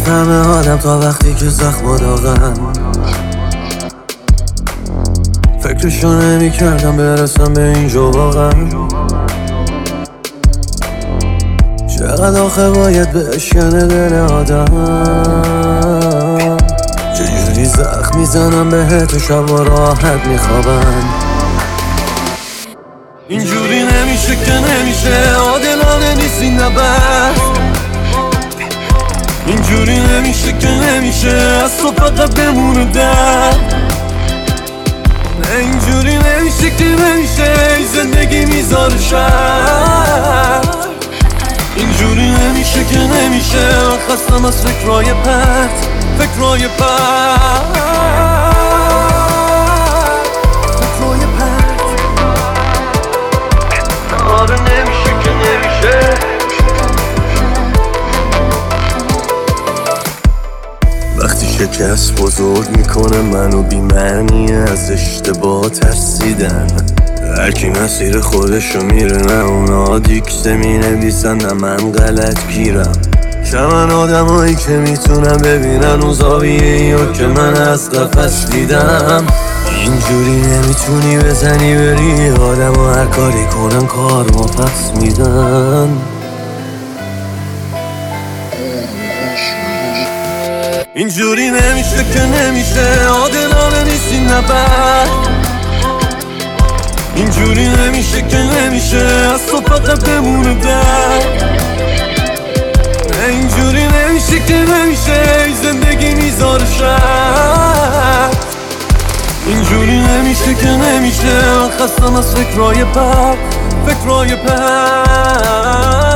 نمیفهمه آدم تا وقتی که زخم داغن. فکرشو نمی کردم برسم به اینجا واقعا. چقدر آخه باید بشکنه دل آدم. چجوری زخم میزنم بهت و شبا راحت میخوابن. اینجوری نمیشه که نمیشه، عادلانه نیست این نبرد. اینجوری نمیشه که نمیشه، از تو فقط بمونه درد. نه اینجوری نمیشه که نمیشه، زندگی میذاره شر. اینجوری نمیشه که نمیشه، خستم از فکرهای پرت، فکرهای پرت، فکرهای پرت. آره نمیشه که نمیشه. وقتی شکست بزرگ میکنه منو بی‌معنی از اشتباه ترسیدن. هرکی مسیر خودشو میره، نه اونا دیکته مینویسن نه من غلط گیرم. من آدمایی که میتونن ببینن اون زاویه‌ایو که من از قفس دیدم. اینجوری نمیتونی بزنی بری، آدمو هر کاری کنن کارمو پس میدن. اینجوری نمیشه که نمیشه، عادلانه نیست این نبرد. اینجوری نمیشه که نمیشه، از تو فقط بمونه درد. نه اینجوری نمیشه که نمیشه، زندگی میذاره شر. اینجوری نمیشه که نمیشه، خستم از فکرهای پرت، فکرهای پرت.